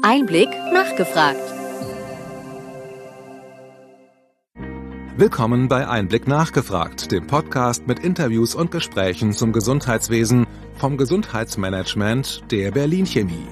Einblick nachgefragt. Willkommen bei Einblick nachgefragt, dem Podcast mit Interviews und Gesprächen zum Gesundheitswesen vom Gesundheitsmanagement der Berlin Chemie.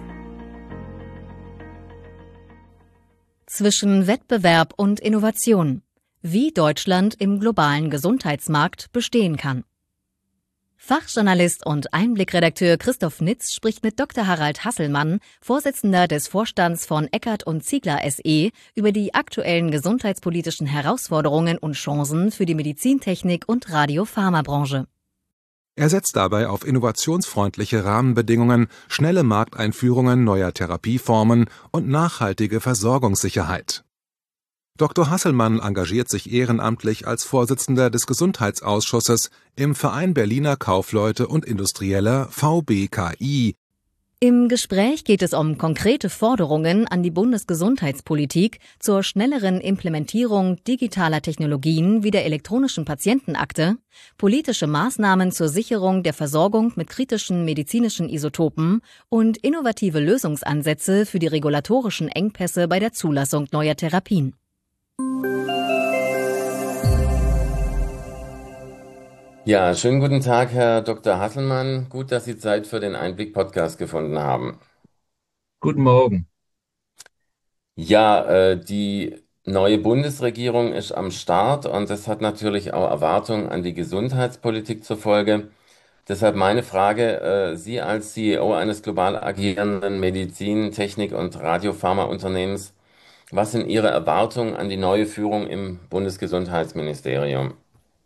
Zwischen Wettbewerb und Innovation. Wie Deutschland im globalen Gesundheitsmarkt bestehen kann. Fachjournalist und Einblickredakteur Christoph Nitz spricht mit Dr. Harald Hasselmann, Vorsitzender des Vorstands von Eckert & Ziegler SE, über die aktuellen gesundheitspolitischen Herausforderungen und Chancen für die Medizintechnik- und Radiopharmabranche. Er setzt dabei auf innovationsfreundliche Rahmenbedingungen, schnelle Markteinführungen neuer Therapieformen und nachhaltige Versorgungssicherheit. Dr. Hasselmann engagiert sich ehrenamtlich als Vorsitzender des Gesundheitsausschusses im Verein Berliner Kaufleute und Industrieller VBKI. Im Gespräch geht es um konkrete Forderungen an die Bundesgesundheitspolitik zur schnelleren Implementierung digitaler Technologien wie der elektronischen Patientenakte, politische Maßnahmen zur Sicherung der Versorgung mit kritischen medizinischen Isotopen und innovative Lösungsansätze für die regulatorischen Engpässe bei der Zulassung neuer Therapien. Ja, schönen guten Tag, Herr Dr. Hasselmann. Gut, dass Sie Zeit für den Einblick-Podcast gefunden haben. Guten Morgen. Ja, die neue Bundesregierung ist am Start und das hat natürlich auch Erwartungen an die Gesundheitspolitik zur Folge. Deshalb meine Frage, Sie als CEO eines global agierenden Medizin-, Technik- und Radiopharmaunternehmens, was sind Ihre Erwartungen an die neue Führung im Bundesgesundheitsministerium?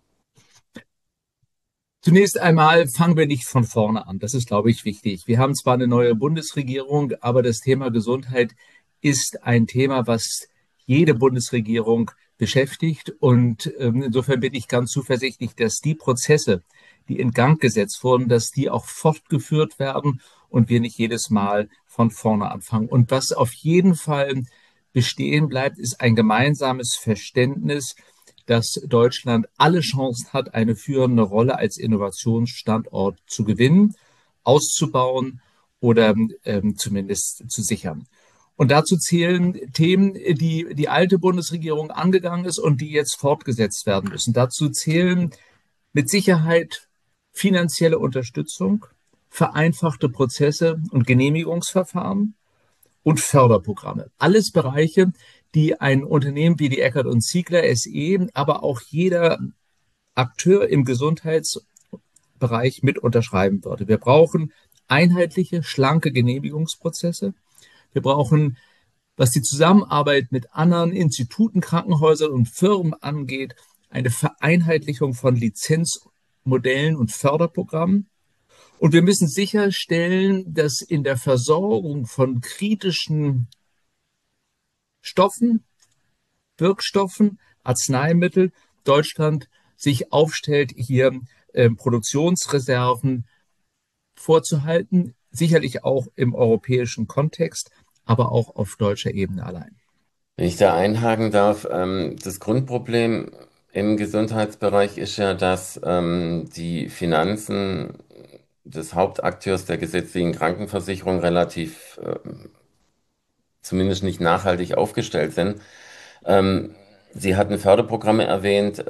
Zunächst einmal fangen wir nicht von vorne an. Das ist, glaube ich, wichtig. Wir haben zwar eine neue Bundesregierung, aber das Thema Gesundheit ist ein Thema, was jede Bundesregierung beschäftigt. Und insofern bin ich ganz zuversichtlich, dass die Prozesse, die in Gang gesetzt wurden, dass die auch fortgeführt werden und wir nicht jedes Mal von vorne anfangen. Und was auf jeden Fall bestehen bleibt, ist ein gemeinsames Verständnis, dass Deutschland alle Chancen hat, eine führende Rolle als Innovationsstandort zu gewinnen, auszubauen oder zumindest zu sichern. Und dazu zählen Themen, die die alte Bundesregierung angegangen ist und die jetzt fortgesetzt werden müssen. Dazu zählen mit Sicherheit finanzielle Unterstützung, vereinfachte Prozesse und Genehmigungsverfahren und Förderprogramme. Alles Bereiche, die ein Unternehmen wie die Eckert & Ziegler SE, aber auch jeder Akteur im Gesundheitsbereich mit unterschreiben würde. Wir brauchen einheitliche, schlanke Genehmigungsprozesse. Wir brauchen, was die Zusammenarbeit mit anderen Instituten, Krankenhäusern und Firmen angeht, eine Vereinheitlichung von Lizenzmodellen und Förderprogrammen. Und wir müssen sicherstellen, dass in der Versorgung von kritischen Stoffen, Wirkstoffen, Arzneimittel Deutschland sich aufstellt, hier Produktionsreserven vorzuhalten, sicherlich auch im europäischen Kontext, aber auch auf deutscher Ebene allein. Wenn ich da einhaken darf, das Grundproblem im Gesundheitsbereich ist ja, dass die Finanzen des Hauptakteurs der gesetzlichen Krankenversicherung relativ zumindest nicht nachhaltig aufgestellt sind. Sie hatten Förderprogramme erwähnt.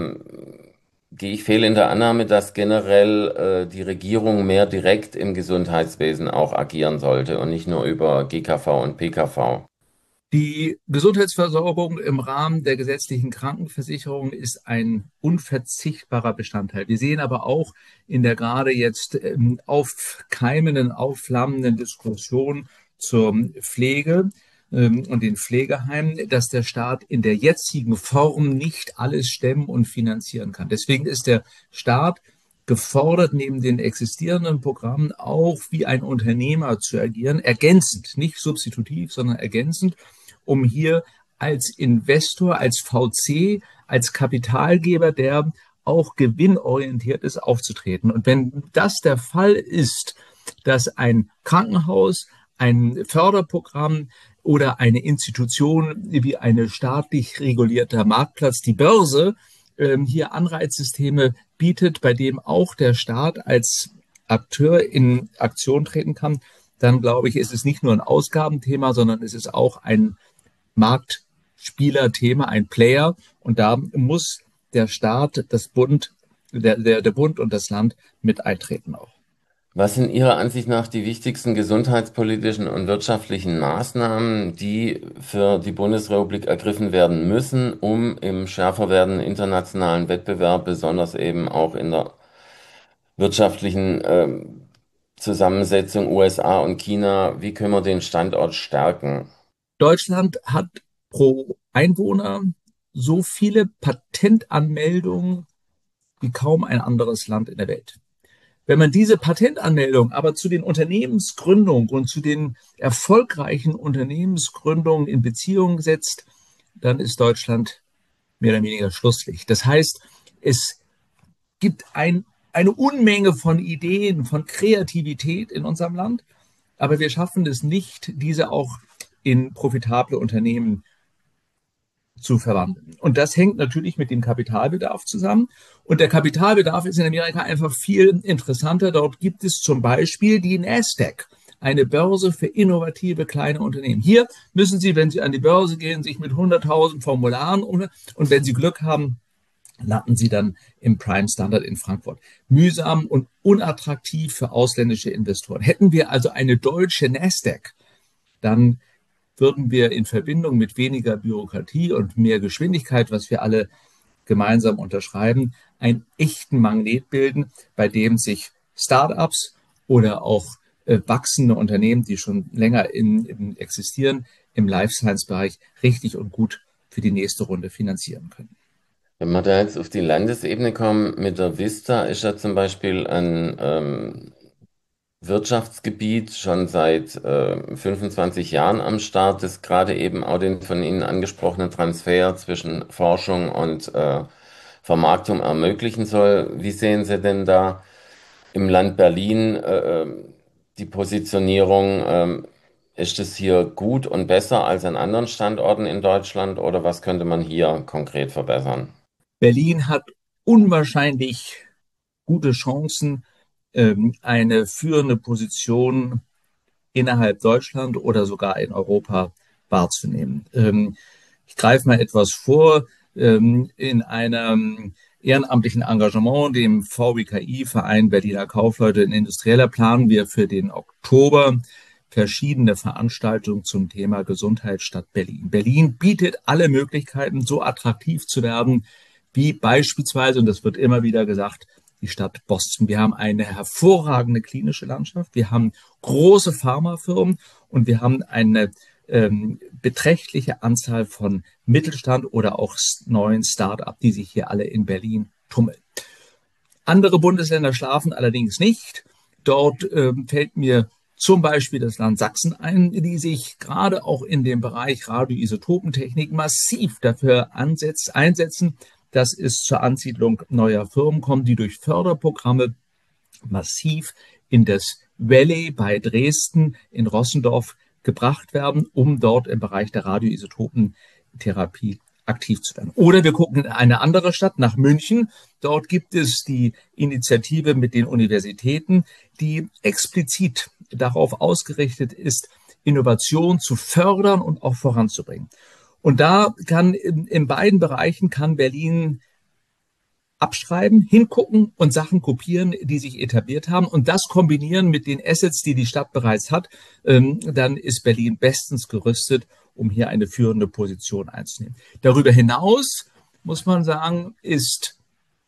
Gehe ich fehl in der Annahme, dass generell die Regierung mehr direkt im Gesundheitswesen auch agieren sollte und nicht nur über GKV und PKV? Die Gesundheitsversorgung im Rahmen der gesetzlichen Krankenversicherung ist ein unverzichtbarer Bestandteil. Wir sehen aber auch in der gerade jetzt aufkeimenden, aufflammenden Diskussion zur Pflege und den Pflegeheimen, dass der Staat in der jetzigen Form nicht alles stemmen und finanzieren kann. Deswegen ist der Staat gefordert, neben den existierenden Programmen auch wie ein Unternehmer zu agieren, ergänzend, nicht substitutiv, sondern ergänzend, um hier als Investor, als VC, als Kapitalgeber, der auch gewinnorientiert ist, aufzutreten. Und wenn das der Fall ist, dass ein Krankenhaus, ein Förderprogramm oder eine Institution wie eine staatlich regulierter Marktplatz, die Börse, hier Anreizsysteme bietet, bei dem auch der Staat als Akteur in Aktion treten kann, dann glaube ich, ist es nicht nur ein Ausgabenthema, sondern es ist auch ein Marktspielerthema, ein Player. Und da muss der Staat, der Bund und das Land mit eintreten auch. Was sind Ihrer Ansicht nach die wichtigsten gesundheitspolitischen und wirtschaftlichen Maßnahmen, die für die Bundesrepublik ergriffen werden müssen, um im schärfer werdenden internationalen Wettbewerb, besonders eben auch in der wirtschaftlichen Zusammensetzung USA und China, wie können wir den Standort stärken? Deutschland hat pro Einwohner so viele Patentanmeldungen wie kaum ein anderes Land in der Welt. Wenn man diese Patentanmeldung aber zu den Unternehmensgründungen und zu den erfolgreichen Unternehmensgründungen in Beziehung setzt, dann ist Deutschland mehr oder weniger Schlusslicht. Das heißt, es gibt eine Unmenge von Ideen, von Kreativität in unserem Land, aber wir schaffen es nicht, diese auch in profitable Unternehmen zu verwandeln. Und das hängt natürlich mit dem Kapitalbedarf zusammen. Und der Kapitalbedarf ist in Amerika einfach viel interessanter. Dort gibt es zum Beispiel die Nasdaq, eine Börse für innovative kleine Unternehmen. Hier müssen Sie, wenn Sie an die Börse gehen, sich mit 100.000 Formularen und wenn Sie Glück haben, landen Sie dann im Prime Standard in Frankfurt. Mühsam und unattraktiv für ausländische Investoren. Hätten wir also eine deutsche Nasdaq, dann würden wir in Verbindung mit weniger Bürokratie und mehr Geschwindigkeit, was wir alle gemeinsam unterschreiben, einen echten Magnet bilden, bei dem sich Startups oder auch wachsende Unternehmen, die schon länger existieren, im Life Science-Bereich richtig und gut für die nächste Runde finanzieren können. Wenn wir da jetzt auf die Landesebene kommen, mit der Vista ist ja zum Beispiel ein Wirtschaftsgebiet schon seit 25 Jahren am Start, das gerade eben auch den von Ihnen angesprochenen Transfer zwischen Forschung und Vermarktung ermöglichen soll. Wie sehen Sie denn da im Land Berlin die Positionierung? Ist es hier gut und besser als an anderen Standorten in Deutschland oder was könnte man hier konkret verbessern? Berlin hat unwahrscheinlich gute Chancen, eine führende Position innerhalb Deutschland oder sogar in Europa wahrzunehmen. Ich greife mal etwas vor. In einem ehrenamtlichen Engagement, dem VBKI, Verein Berliner Kaufleute in Industrieller, planen wir für den Oktober verschiedene Veranstaltungen zum Thema Gesundheitsstadt Berlin. Berlin bietet alle Möglichkeiten, so attraktiv zu werden, wie beispielsweise, und das wird immer wieder gesagt, die Stadt Boston. Wir haben eine hervorragende klinische Landschaft, wir haben große Pharmafirmen und wir haben eine beträchtliche Anzahl von Mittelstand oder auch neuen Start-up, die sich hier alle in Berlin tummeln. Andere Bundesländer schlafen allerdings nicht. Dort fällt mir zum Beispiel das Land Sachsen ein, die sich gerade auch in dem Bereich Radioisotopentechnik massiv dafür einsetzen, dass es zur Ansiedlung neuer Firmen kommt, die durch Förderprogramme massiv in das Valley bei Dresden in Rossendorf gebracht werden, um dort im Bereich der Radioisotopentherapie aktiv zu werden. Oder wir gucken in eine andere Stadt, nach München. Dort gibt es die Initiative mit den Universitäten, die explizit darauf ausgerichtet ist, Innovation zu fördern und auch voranzubringen. Und da kann in beiden Bereichen kann Berlin abschreiben, hingucken und Sachen kopieren, die sich etabliert haben und das kombinieren mit den Assets, die die Stadt bereits hat, dann ist Berlin bestens gerüstet, um hier eine führende Position einzunehmen. Darüber hinaus muss man sagen, ist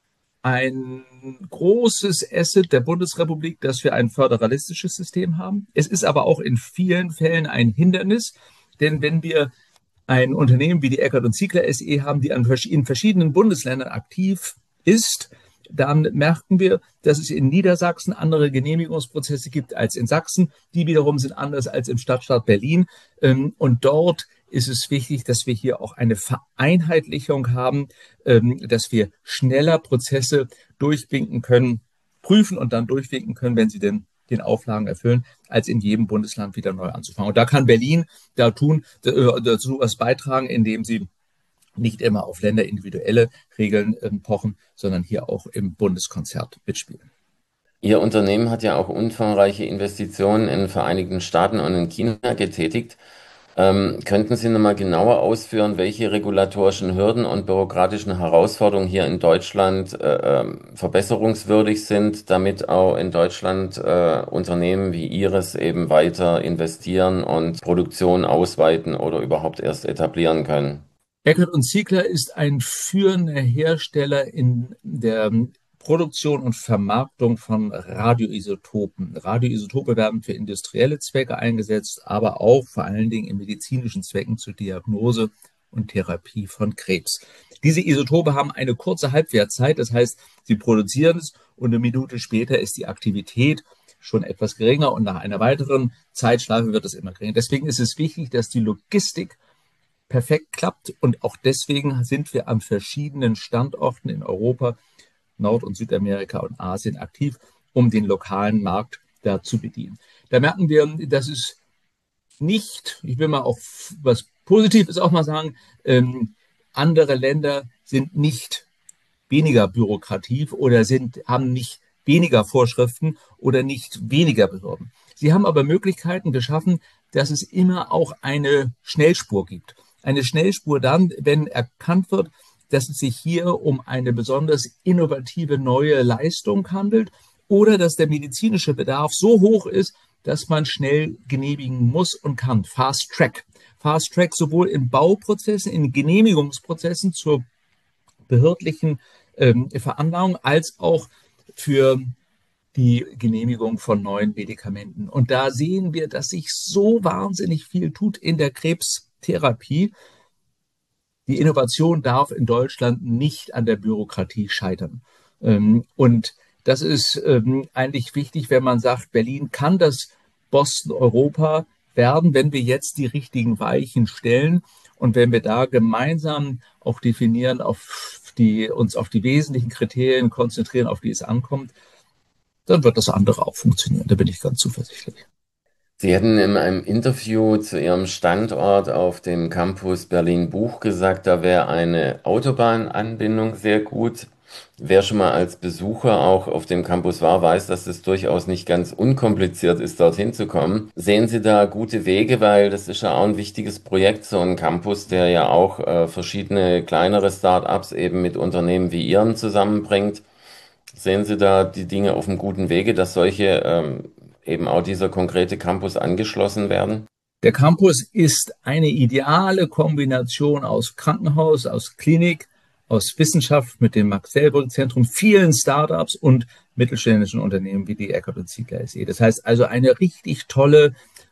ein großes Asset der Bundesrepublik, dass wir ein föderalistisches System haben. Es ist aber auch in vielen Fällen ein Hindernis, denn wenn wir ein Unternehmen wie die Eckert & Ziegler SE haben, die in verschiedenen Bundesländern aktiv ist, dann merken wir, dass es in Niedersachsen andere Genehmigungsprozesse gibt als in Sachsen. Die wiederum sind anders als im Stadtstaat Berlin. Und dort ist es wichtig, dass wir hier auch eine Vereinheitlichung haben, dass wir schneller Prozesse durchwinken können, prüfen und dann durchwinken können, wenn sie denn den Auflagen erfüllen, als in jedem Bundesland wieder neu anzufangen. Und da kann Berlin dazu was beitragen, indem sie nicht immer auf länderindividuelle Regeln pochen, sondern hier auch im Bundeskonzert mitspielen. Ihr Unternehmen hat ja auch umfangreiche Investitionen in den Vereinigten Staaten und in China getätigt. Könnten Sie nochmal genauer ausführen, welche regulatorischen Hürden und bürokratischen Herausforderungen hier in Deutschland verbesserungswürdig sind, damit auch in Deutschland Unternehmen wie Ihres eben weiter investieren und Produktion ausweiten oder überhaupt erst etablieren können? Eckert und Ziegler ist ein führender Hersteller in der Produktion und Vermarktung von Radioisotopen. Radioisotope werden für industrielle Zwecke eingesetzt, aber auch vor allen Dingen in medizinischen Zwecken zur Diagnose und Therapie von Krebs. Diese Isotope haben eine kurze Halbwertszeit, das heißt, sie produzieren es und eine Minute später ist die Aktivität schon etwas geringer und nach einer weiteren Zeitschleife wird es immer geringer. Deswegen ist es wichtig, dass die Logistik perfekt klappt. Und auch deswegen sind wir an verschiedenen Standorten in Europa, Nord- und Südamerika und Asien aktiv, um den lokalen Markt da zu bedienen. Da merken wir, dass es nicht, ich will mal auch was Positives auch mal sagen, andere Länder sind nicht weniger bürokrativ oder haben nicht weniger Vorschriften oder nicht weniger Behörden. Sie haben aber Möglichkeiten geschaffen, dass es immer auch eine Schnellspur gibt. Eine Schnellspur dann, wenn erkannt wird, dass es sich hier um eine besonders innovative neue Leistung handelt oder dass der medizinische Bedarf so hoch ist, dass man schnell genehmigen muss und kann. Fast Track. Fast Track sowohl in Bauprozessen, in Genehmigungsprozessen zur behördlichen Veranlagung als auch für die Genehmigung von neuen Medikamenten. Und da sehen wir, dass sich so wahnsinnig viel tut in der Krebstherapie. Die Innovation darf in Deutschland nicht an der Bürokratie scheitern. Und das ist eigentlich wichtig, wenn man sagt, Berlin kann das Boston Europa werden, wenn wir jetzt die richtigen Weichen stellen und wenn wir da gemeinsam auch definieren, uns auf die wesentlichen Kriterien konzentrieren, auf die es ankommt, dann wird das andere auch funktionieren. Da bin ich ganz zuversichtlich. Sie hatten in einem Interview zu Ihrem Standort auf dem Campus Berlin-Buch gesagt, da wäre eine Autobahnanbindung sehr gut. Wer schon mal als Besucher auch auf dem Campus war, weiß, dass es durchaus nicht ganz unkompliziert ist, dorthin zu kommen. Sehen Sie da gute Wege, weil das ist ja auch ein wichtiges Projekt, so ein Campus, der ja auch verschiedene kleinere Start-ups eben mit Unternehmen wie Ihren zusammenbringt. Sehen Sie da die Dinge auf einem guten Wege, dass solche eben auch dieser konkrete Campus angeschlossen werden? Der Campus ist eine ideale Kombination aus Krankenhaus, aus Klinik, aus Wissenschaft mit dem Max-Delbrück-Zentrum, vielen Startups und mittelständischen Unternehmen wie die Eckert und Ziegler SE. Das heißt also eine richtig tolle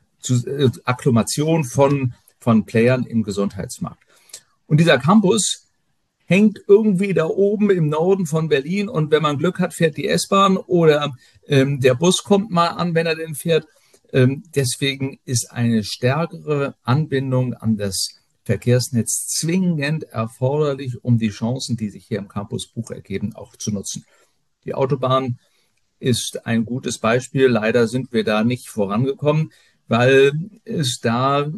Akklamation von Playern im Gesundheitsmarkt. Und dieser Campus hängt irgendwie da oben im Norden von Berlin und wenn man Glück hat, fährt die S-Bahn oder der Bus kommt mal an, wenn er denn fährt. Deswegen ist eine stärkere Anbindung an das Verkehrsnetz zwingend erforderlich, um die Chancen, die sich hier im Campus Buch ergeben, auch zu nutzen. Die Autobahn ist ein gutes Beispiel. Leider sind wir da nicht vorangekommen, weil es da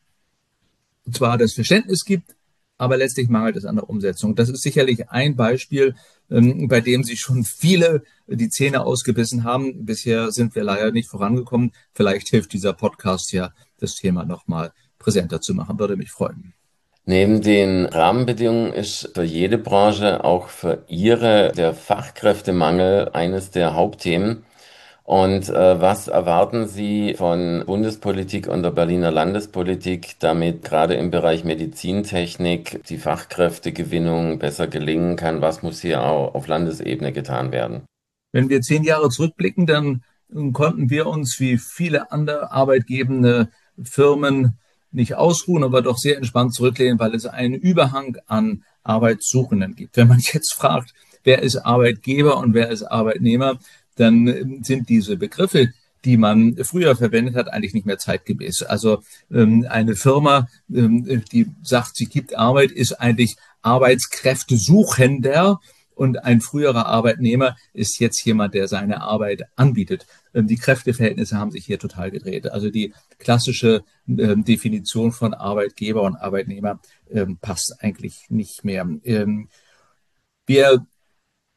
zwar das Verständnis gibt, aber letztlich mangelt es an der Umsetzung. Das ist sicherlich ein Beispiel, bei dem sich schon viele die Zähne ausgebissen haben. Bisher sind wir leider nicht vorangekommen. Vielleicht hilft dieser Podcast ja, das Thema nochmal präsenter zu machen. Würde mich freuen. Neben den Rahmenbedingungen ist für jede Branche, auch für Ihre, der Fachkräftemangel eines der Hauptthemen. Und was erwarten Sie von Bundespolitik und der Berliner Landespolitik, damit gerade im Bereich Medizintechnik die Fachkräftegewinnung besser gelingen kann? Was muss hier auch auf Landesebene getan werden? Wenn wir 10 Jahre zurückblicken, dann konnten wir uns wie viele andere arbeitgebende Firmen nicht ausruhen, aber doch sehr entspannt zurücklehnen, weil es einen Überhang an Arbeitssuchenden gibt. Wenn man jetzt fragt, wer ist Arbeitgeber und wer ist Arbeitnehmer, dann sind diese Begriffe, die man früher verwendet hat, eigentlich nicht mehr zeitgemäß. Also eine Firma, die sagt, sie gibt Arbeit, ist eigentlich Arbeitskräftesuchender. Und ein früherer Arbeitnehmer ist jetzt jemand, der seine Arbeit anbietet. Die Kräfteverhältnisse haben sich hier total gedreht. Also die klassische Definition von Arbeitgeber und Arbeitnehmer passt eigentlich nicht mehr. Wir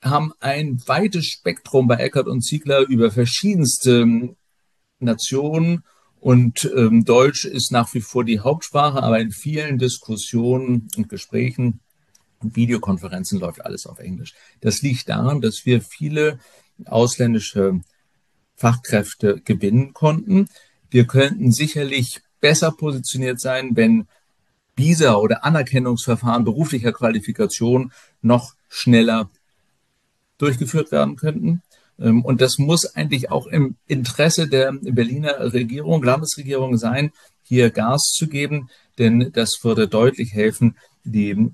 haben ein weites Spektrum bei Eckert und Ziegler über verschiedenste Nationen und Deutsch ist nach wie vor die Hauptsprache, aber in vielen Diskussionen und Gesprächen und Videokonferenzen läuft alles auf Englisch. Das liegt daran, dass wir viele ausländische Fachkräfte gewinnen konnten. Wir könnten sicherlich besser positioniert sein, wenn Visa oder Anerkennungsverfahren beruflicher Qualifikation noch schneller durchgeführt werden könnten. Und das muss eigentlich auch im Interesse der Berliner Regierung, Landesregierung sein, hier Gas zu geben, denn das würde deutlich helfen, die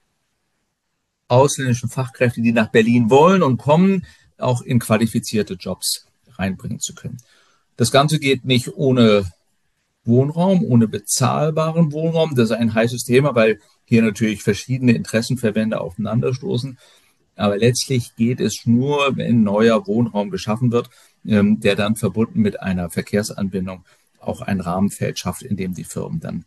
ausländischen Fachkräfte, die nach Berlin wollen und kommen, auch in qualifizierte Jobs reinbringen zu können. Das Ganze geht nicht ohne Wohnraum, ohne bezahlbaren Wohnraum. Das ist ein heißes Thema, weil hier natürlich verschiedene Interessenverbände aufeinanderstoßen. Aber letztlich geht es nur, wenn neuer Wohnraum geschaffen wird, der dann verbunden mit einer Verkehrsanbindung auch ein Rahmenfeld schafft, in dem die Firmen dann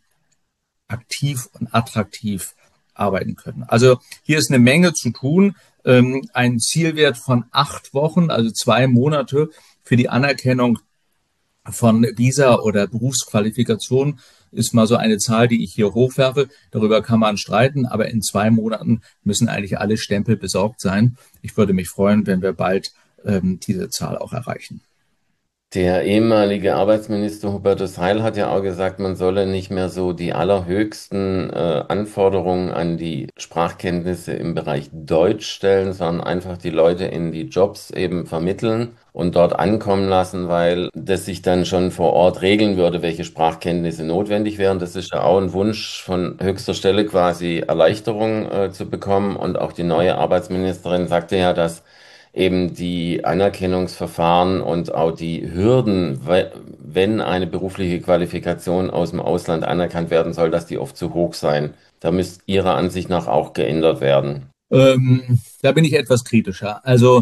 aktiv und attraktiv arbeiten können. Also hier ist eine Menge zu tun. Ein Zielwert von 8 Wochen, also 2 Monate für die Anerkennung von Visa oder Berufsqualifikation ist mal so eine Zahl, die ich hier hochwerfe. Darüber kann man streiten, aber in 2 Monaten müssen eigentlich alle Stempel besorgt sein. Ich würde mich freuen, wenn wir bald diese Zahl auch erreichen. Der ehemalige Arbeitsminister Hubertus Heil hat ja auch gesagt, man solle nicht mehr so die allerhöchsten Anforderungen an die Sprachkenntnisse im Bereich Deutsch stellen, sondern einfach die Leute in die Jobs eben vermitteln und dort ankommen lassen, weil das sich dann schon vor Ort regeln würde, welche Sprachkenntnisse notwendig wären. Das ist ja auch ein Wunsch von höchster Stelle, quasi Erleichterung zu bekommen. Und auch die neue Arbeitsministerin sagte ja, dass eben die Anerkennungsverfahren und auch die Hürden, wenn eine berufliche Qualifikation aus dem Ausland anerkannt werden soll, dass die oft zu hoch seien. Da müsste Ihrer Ansicht nach auch geändert werden. Da bin ich etwas kritischer. Also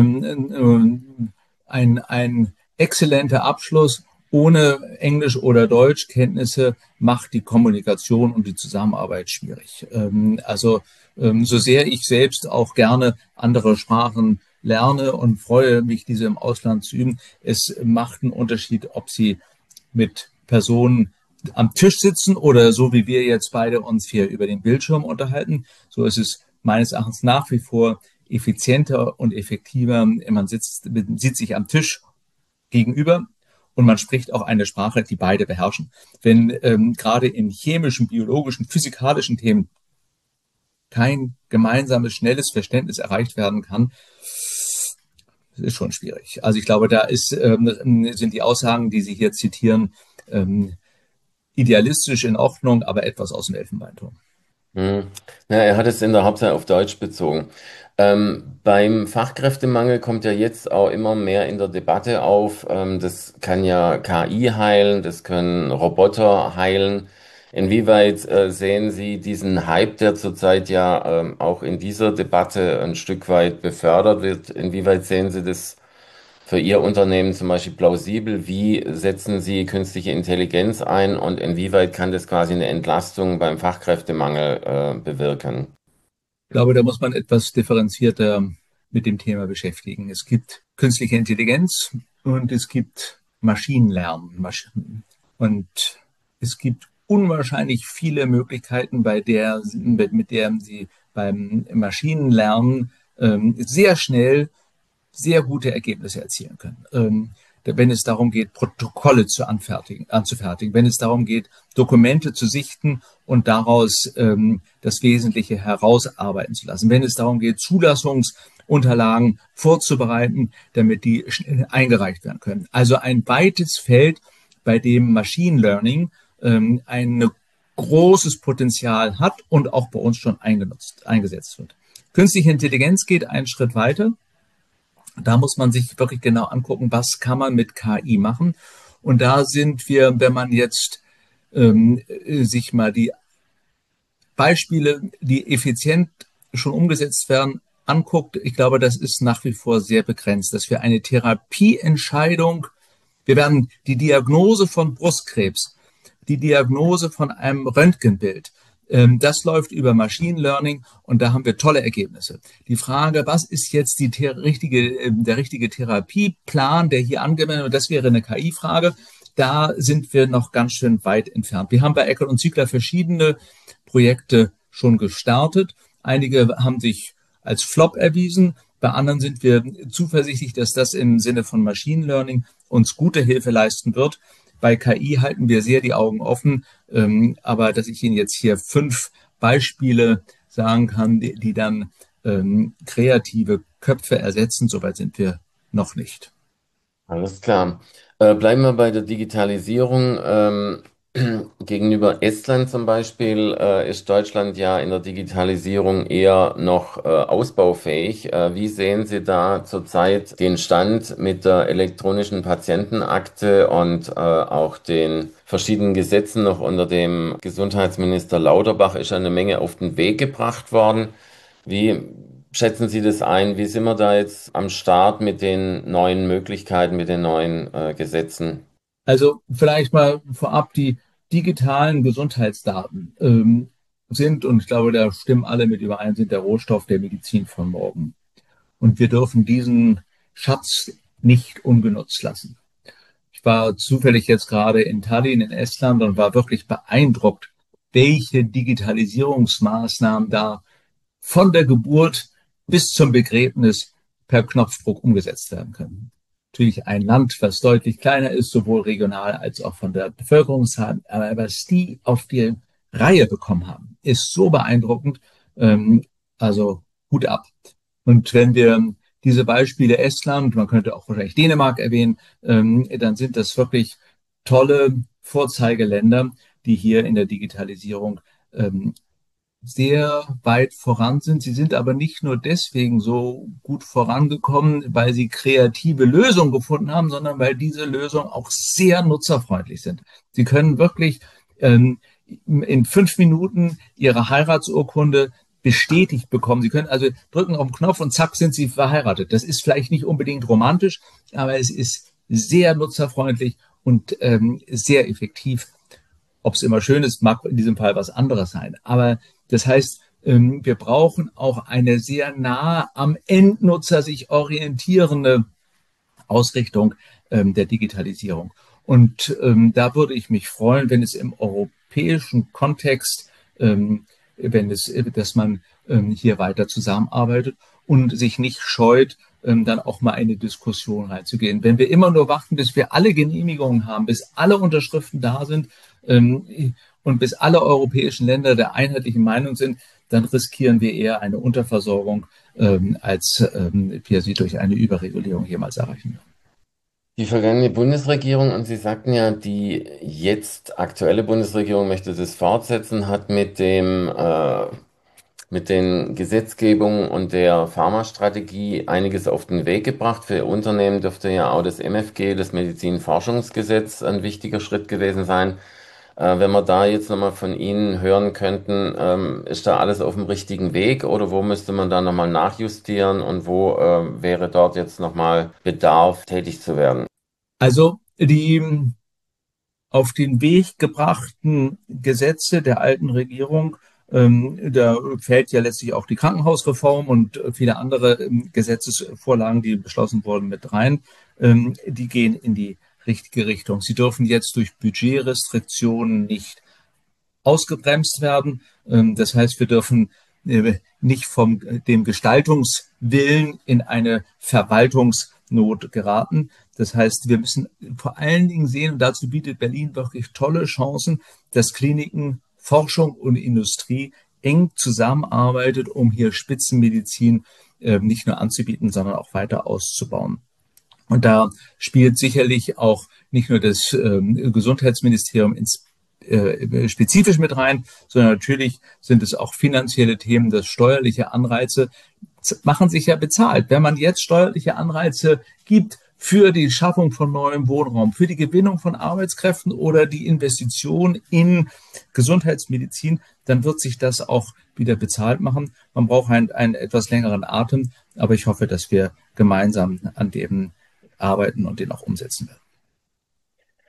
ein exzellenter Abschluss ohne Englisch- oder Deutschkenntnisse macht die Kommunikation und die Zusammenarbeit schwierig. So sehr ich selbst auch gerne andere Sprachen lerne und freue mich, diese im Ausland zu üben, es macht einen Unterschied, ob Sie mit Personen am Tisch sitzen oder so wie wir jetzt beide uns hier über den Bildschirm unterhalten. So ist es meines Erachtens nach wie vor effizienter und effektiver. Man sieht sich am Tisch gegenüber und man spricht auch eine Sprache, die beide beherrschen. Wenn gerade in chemischen, biologischen, physikalischen Themen kein gemeinsames, schnelles Verständnis erreicht werden kann, das ist schon schwierig. Also ich glaube, sind die Aussagen, die Sie hier zitieren, idealistisch in Ordnung, aber etwas aus dem Elfenbeinturm. Hm. Ja, er hat es in der Hauptsache auf Deutsch bezogen. Beim Fachkräftemangel kommt ja jetzt auch immer mehr in der Debatte auf. Das kann ja KI heilen, das können Roboter heilen. Inwieweit sehen Sie diesen Hype, der zurzeit ja auch in dieser Debatte ein Stück weit befördert wird? Inwieweit sehen Sie das für Ihr Unternehmen zum Beispiel plausibel? Wie setzen Sie künstliche Intelligenz ein und inwieweit kann das quasi eine Entlastung beim Fachkräftemangel bewirken? Ich glaube, da muss man etwas differenzierter mit dem Thema beschäftigen. Es gibt künstliche Intelligenz und es gibt Maschinenlernen. Und es gibt unwahrscheinlich viele Möglichkeiten, mit der Sie beim Maschinenlernen sehr schnell sehr gute Ergebnisse erzielen können. Wenn es darum geht, Protokolle anzufertigen, wenn es darum geht, Dokumente zu sichten und daraus das Wesentliche herausarbeiten zu lassen, wenn es darum geht, Zulassungsunterlagen vorzubereiten, damit die schnell eingereicht werden können. Also ein weites Feld, bei dem Machine Learning ein großes Potenzial hat und auch bei uns schon eingesetzt wird. Künstliche Intelligenz geht einen Schritt weiter. Da muss man sich wirklich genau angucken, was kann man mit KI machen. Und da sind wir, wenn man jetzt sich mal die Beispiele, die effizient schon umgesetzt werden, anguckt, ich glaube, das ist nach wie vor sehr begrenzt, dass wir eine Therapieentscheidung, wir werden die Diagnose von Brustkrebs, die Diagnose von einem Röntgenbild, Das läuft über Machine Learning und da haben wir tolle Ergebnisse. Die Frage, was ist jetzt der richtige Therapieplan, der hier angewendet wird, das wäre eine KI-Frage. Da sind wir noch ganz schön weit entfernt. Wir haben bei Eckert und Ziegler verschiedene Projekte schon gestartet. Einige haben sich als Flop erwiesen. Bei anderen sind wir zuversichtlich, dass das im Sinne von Machine Learning uns gute Hilfe leisten wird. Bei KI halten wir sehr die Augen offen, aber dass ich Ihnen jetzt hier 5 Beispiele sagen kann, die dann kreative Köpfe ersetzen, soweit sind wir noch nicht. Alles klar. Bleiben wir bei der Digitalisierung. Gegenüber Estland zum Beispiel ist Deutschland ja in der Digitalisierung eher noch ausbaufähig. Wie sehen Sie da zurzeit den Stand mit der elektronischen Patientenakte und auch den verschiedenen Gesetzen? Noch unter dem Gesundheitsminister Lauterbach ist eine Menge auf den Weg gebracht worden. Wie schätzen Sie das ein? Wie sind wir da jetzt am Start mit den neuen Möglichkeiten, mit den neuen Gesetzen? Also vielleicht mal vorab, die digitalen Gesundheitsdaten sind, und ich glaube, da stimmen alle mit überein, sind der Rohstoff der Medizin von morgen. Und wir dürfen diesen Schatz nicht ungenutzt lassen. Ich war zufällig jetzt gerade in Tallinn in Estland und war wirklich beeindruckt, welche Digitalisierungsmaßnahmen da von der Geburt bis zum Begräbnis per Knopfdruck umgesetzt werden können. Natürlich ein Land, was deutlich kleiner ist, sowohl regional als auch von der Bevölkerungszahl. Aber was die auf die Reihe bekommen haben, ist so beeindruckend. Also Hut ab. Und wenn wir diese Beispiele Estland, man könnte auch wahrscheinlich Dänemark erwähnen, dann sind das wirklich tolle Vorzeigeländer, die hier in der Digitalisierung sehr weit voran sind. Sie sind aber nicht nur deswegen so gut vorangekommen, weil sie kreative Lösungen gefunden haben, sondern weil diese Lösungen auch sehr nutzerfreundlich sind. Sie können wirklich in 5 Minuten Ihre Heiratsurkunde bestätigt bekommen. Sie können also drücken auf den Knopf und zack, sind Sie verheiratet. Das ist vielleicht nicht unbedingt romantisch, aber es ist sehr nutzerfreundlich und sehr effektiv. Ob es immer schön ist, mag in diesem Fall was anderes sein. Aber das heißt, wir brauchen auch eine sehr nah am Endnutzer sich orientierende Ausrichtung der Digitalisierung. Und da würde ich mich freuen, wenn es im europäischen Kontext, dass man hier weiter zusammenarbeitet und sich nicht scheut, dann auch mal eine Diskussion reinzugehen. Wenn wir immer nur warten, bis wir alle Genehmigungen haben, bis alle Unterschriften da sind und bis alle europäischen Länder der einheitlichen Meinung sind, dann riskieren wir eher eine Unterversorgung, als wir sie durch eine Überregulierung jemals erreichen werden. Die vergangene Bundesregierung, und Sie sagten ja, die jetzt aktuelle Bundesregierung möchte das fortsetzen, hat mit den Gesetzgebungen und der Pharmastrategie einiges auf den Weg gebracht. Für Unternehmen dürfte ja auch das MFG, das Medizinforschungsgesetz, ein wichtiger Schritt gewesen sein. Wenn wir da jetzt nochmal von Ihnen hören könnten, ist da alles auf dem richtigen Weg oder wo müsste man da nochmal nachjustieren und wo wäre dort jetzt nochmal Bedarf, tätig zu werden? Also die auf den Weg gebrachten Gesetze der alten Regierung, da fällt ja letztlich auch die Krankenhausreform und viele andere Gesetzesvorlagen, die beschlossen wurden, mit rein. Die gehen in die richtige Richtung. Sie dürfen jetzt durch Budgetrestriktionen nicht ausgebremst werden. Das heißt, wir dürfen nicht dem Gestaltungswillen in eine Verwaltungsnot geraten. Das heißt, wir müssen vor allen Dingen sehen, und dazu bietet Berlin wirklich tolle Chancen, dass Kliniken, Forschung und Industrie eng zusammenarbeitet, um hier Spitzenmedizin nicht nur anzubieten, sondern auch weiter auszubauen. Und da spielt sicherlich auch nicht nur das Gesundheitsministerium spezifisch mit rein, sondern natürlich sind es auch finanzielle Themen, das steuerliche Anreize machen sich ja bezahlt. Wenn man jetzt steuerliche Anreize gibt für die Schaffung von neuem Wohnraum, für die Gewinnung von Arbeitskräften oder die Investition in Gesundheitsmedizin, dann wird sich das auch wieder bezahlt machen. Man braucht einen etwas längeren Atem, aber ich hoffe, dass wir gemeinsam an dem arbeiten und den auch umsetzen werden.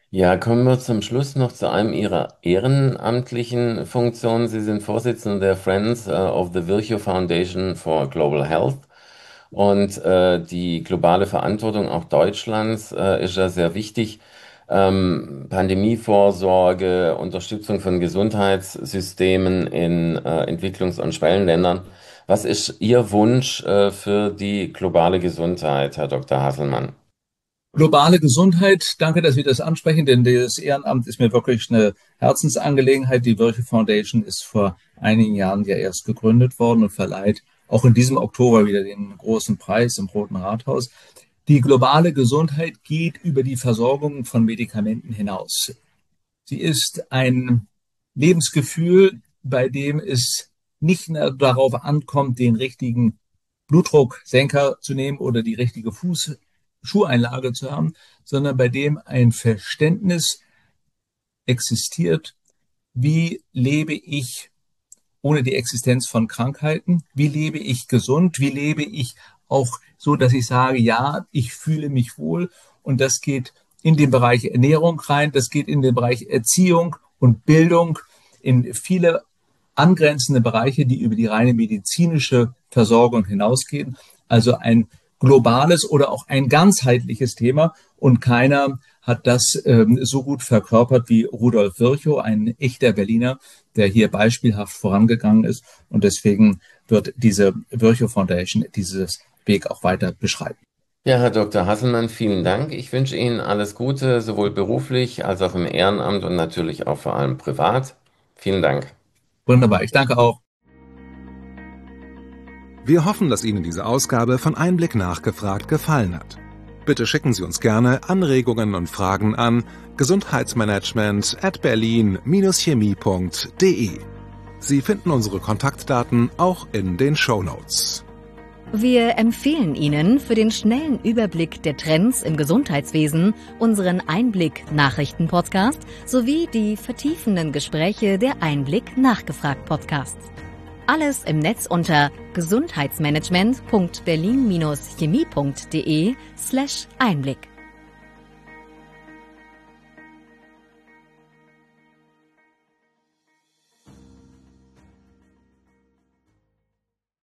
Ja, kommen wir zum Schluss noch zu einem Ihrer ehrenamtlichen Funktionen. Sie sind Vorsitzende der Friends of the Virchow Foundation for Global Health. Und die globale Verantwortung auch Deutschlands ist ja sehr wichtig. Pandemievorsorge, Unterstützung von Gesundheitssystemen in Entwicklungs- und Schwellenländern. Was ist Ihr Wunsch für die globale Gesundheit, Herr Dr. Hasselmann? Globale Gesundheit, danke, dass Sie das ansprechen, denn das Ehrenamt ist mir wirklich eine Herzensangelegenheit. Die Virchow Foundation ist vor einigen Jahren ja erst gegründet worden und verleiht auch in diesem Oktober wieder den großen Preis im Roten Rathaus. Die globale Gesundheit geht über die Versorgung von Medikamenten hinaus. Sie ist ein Lebensgefühl, bei dem es nicht mehr darauf ankommt, den richtigen Blutdrucksenker zu nehmen oder die richtige Schuheinlage zu haben, sondern bei dem ein Verständnis existiert, wie lebe ich ohne die Existenz von Krankheiten, wie lebe ich gesund, wie lebe ich auch so, dass ich sage, ja, ich fühle mich wohl, und das geht in den Bereich Ernährung rein, das geht in den Bereich Erziehung und Bildung, in viele angrenzende Bereiche, die über die reine medizinische Versorgung hinausgehen. Also ein globales oder auch ein ganzheitliches Thema, und keiner hat das so gut verkörpert wie Rudolf Virchow, ein echter Berliner, der hier beispielhaft vorangegangen ist, und deswegen wird diese Virchow Foundation dieses Weg auch weiter beschreiten. Ja, Herr Dr. Hasselmann, vielen Dank. Ich wünsche Ihnen alles Gute, sowohl beruflich als auch im Ehrenamt und natürlich auch vor allem privat. Vielen Dank. Wunderbar, ich danke auch. Wir hoffen, dass Ihnen diese Ausgabe von Einblick nachgefragt gefallen hat. Bitte schicken Sie uns gerne Anregungen und Fragen an gesundheitsmanagement@berlin-chemie.de. Sie finden unsere Kontaktdaten auch in den Shownotes. Wir empfehlen Ihnen für den schnellen Überblick der Trends im Gesundheitswesen unseren Einblick-Nachrichten-Podcast sowie die vertiefenden Gespräche der Einblick-Nachgefragt-Podcasts. Alles im Netz unter gesundheitsmanagement.berlin-chemie.de/Einblick.